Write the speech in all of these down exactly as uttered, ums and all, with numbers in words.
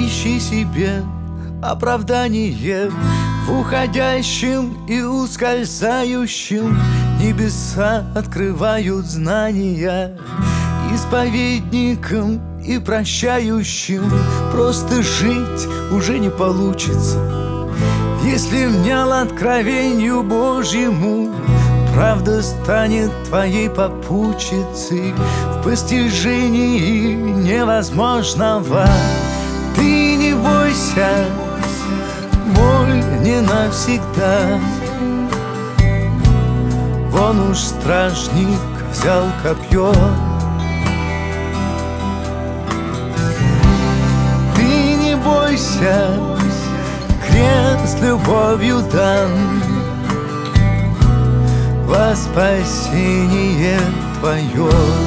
ищи себе оправдание в уходящем и ускользающем. Небеса открывают знания исповедникам и прощающим. Просто жить уже не получится, если внял откровению Божьему. Правда станет твоей попутчицей в постижении невозможного. Ты не бойся, боль не навсегда. Вон уж стражник взял копье. Ты не бойся, крест любовью дан во спасение твое.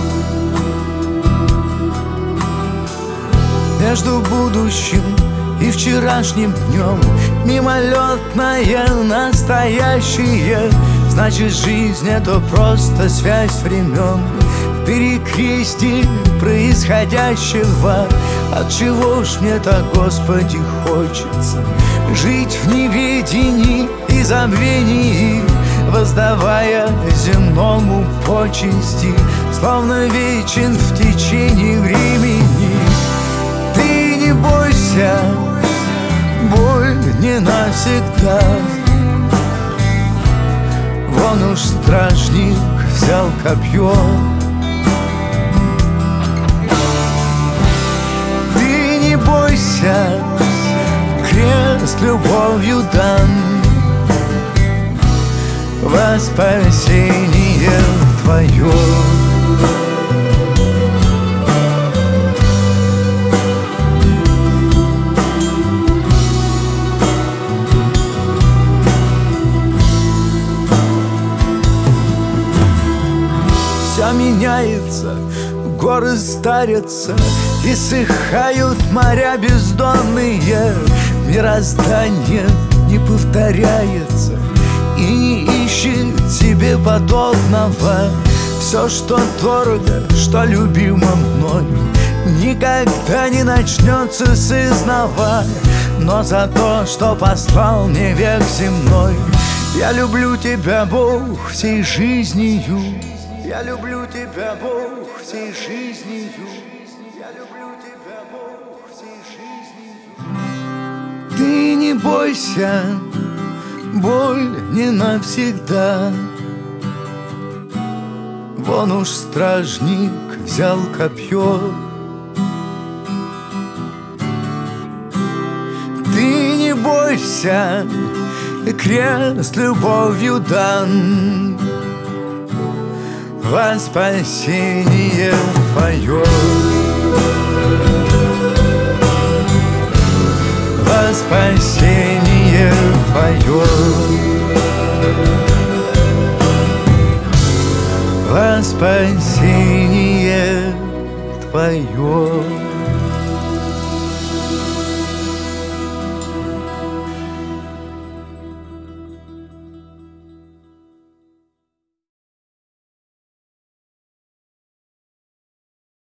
Между будущим и вчерашним днем мимолетное настоящее. Значит, жизнь — это просто связь времен в перекрестии происходящего. Отчего ж мне так, Господи, хочется жить в неведении и забвении, воздавая земному почести, словно вечен в течение времени. Ты не бойся, боль не навсегда. Вон уж стражник взял копье. Ты не бойся, крест любовью дан во спасение твое. Все меняется, горы старятся, иссыхают моря бездонные. Мироздание не повторяется и не ищет себе подобного. Все, что дорого, что любимо мной, никогда не начнется с изнова. Но за то, что послал мне век земной, я люблю тебя, Бог, всей жизнью. Я люблю тебя, Бог, всей жизнью. Я люблю тебя, Бог, всей жизнью. Ты не бойся, боль не навсегда. Вон уж стражник взял копье. Ты не бойся, крест любовью дан во спасение твое. Во спасение твое. Во спасение твое.